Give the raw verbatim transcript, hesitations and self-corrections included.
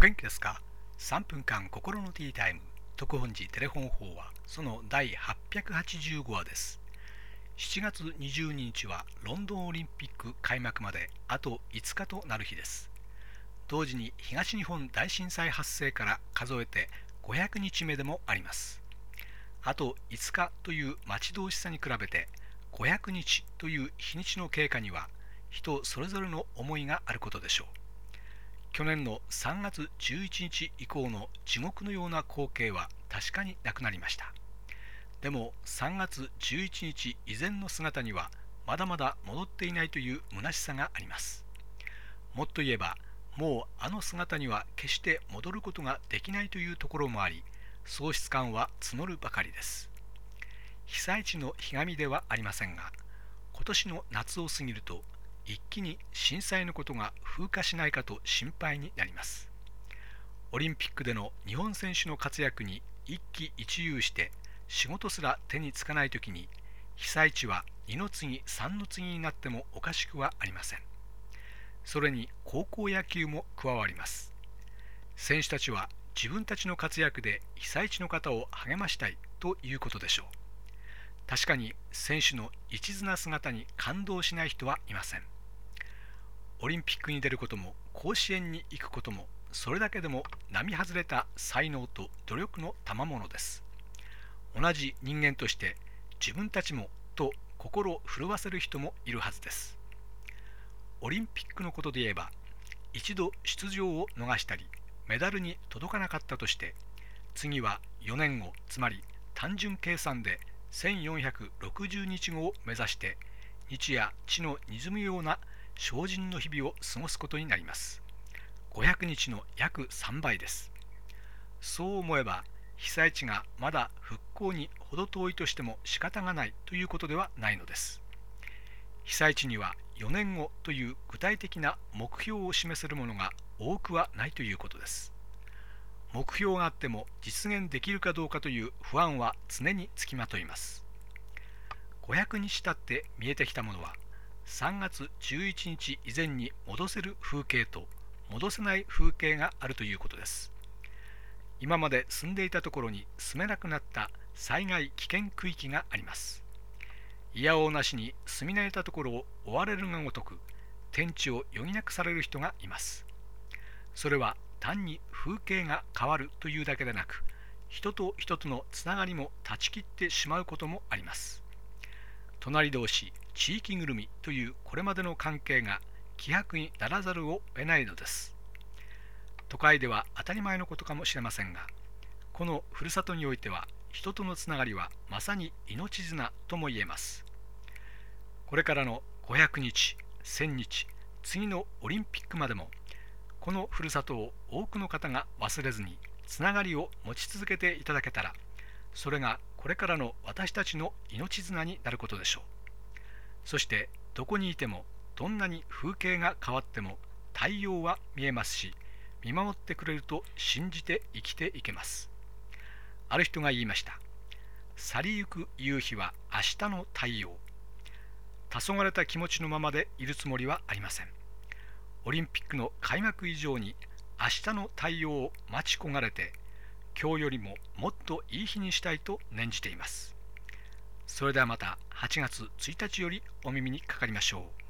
元気ですか？ さん 分間心のティータイム特本寺テレフォン法はそのだいはっぴゃくはちじゅうごわです。しちがつにじゅうににちはロンドンオリンピック開幕まであといつかとなる日です。同時に東日本大震災発生から数えてごひゃくにちめでもあります。あといつかという待ち遠しさに比べてごひゃくにちという日にちの経過には人それぞれの思いがあることでしょう。去年のさんがつじゅういちにち以降の地獄のような光景は確かになくなりました。でもさんがつじゅういちにち以前の姿にはまだまだ戻っていないという虚しさがあります。もっと言えば、もうあの姿には決して戻ることができないというところもあり、喪失感は募るばかりです。被災地のひがみではありませんが、今年の夏を過ぎると一気に震災のことが風化しないかと心配になります。オリンピックでの日本選手の活躍に一喜一憂して仕事すら手につかないときに、被災地は二の次三の次になってもおかしくはありません。それに高校野球も加わります。選手たちは自分たちの活躍で被災地の方を励ましたいということでしょう。確かに選手の一途な姿に感動しない人はいません。オリンピックに出ることも甲子園に行くことも、それだけでも並外れた才能と努力の賜物です。同じ人間として自分たちもと心を震わせる人もいるはずです。オリンピックのことで言えば、一度出場を逃したりメダルに届かなかったとして、次はよねんご、つまり単純計算でせんよんひゃくろくじゅうにちごを目指して日夜地の滲むような精進の日々を過ごすことになります。ごひゃくにちの約さんばいです。そう思えば、被災地がまだ復興に程遠いとしても仕方がないということではないのです。被災地にはよねんごという具体的な目標を示せるものが多くはないということです。目標があっても実現できるかどうかという不安は常につきまといます。ごひゃくにち経って見えてきたものは、さんがつじゅういちにち以前に戻せる風景と戻せない風景があるということです。今まで住んでいたところに住めなくなった災害危険区域があります。いやおうなしに住み慣れたところを追われるがごとく天地を余儀なくされる人がいます。それは単に風景が変わるというだけでなく、人と人とのつながりも断ち切ってしまうこともあります。隣同士、地域ぐるみというこれまでの関係が希薄にならざるを得ないのです。都会では当たり前のことかもしれませんが、このふるさとにおいては人とのつながりはまさに命綱とも言えます。これからのごひゃくにち、せんにち、次のオリンピックまでも、このふるさとを多くの方が忘れずにつながりを持ち続けていただけたら、それがこれからの私たちの命綱になることでしょう。そしてどこにいても、どんなに風景が変わっても太陽は見えますし、見守ってくれると信じて生きていけます。ある人が言いました。去りゆく夕日は明日の太陽。黄昏れた気持ちのままでいるつもりはありません。オリンピックの開幕以上に明日の太陽を待ち焦がれて、今日よりももっといい日にしたいと念じています。それではまたはちがつついたちよりお耳にかかりましょう。